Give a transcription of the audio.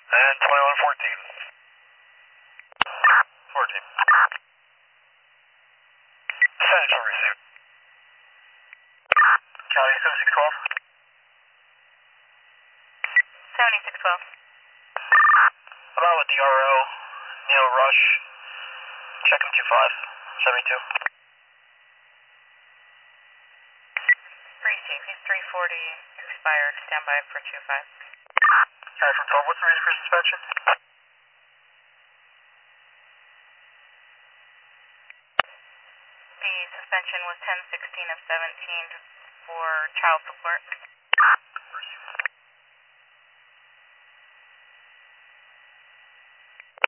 And 2114. 14. Central received. County 7612. 7612. About with DRO, Neil Rush, check him 25, 72. Receive, he's 340 expired, standby for 25. County from 12, what's the reason for suspension? The suspension was 10/16 of 17 for child support.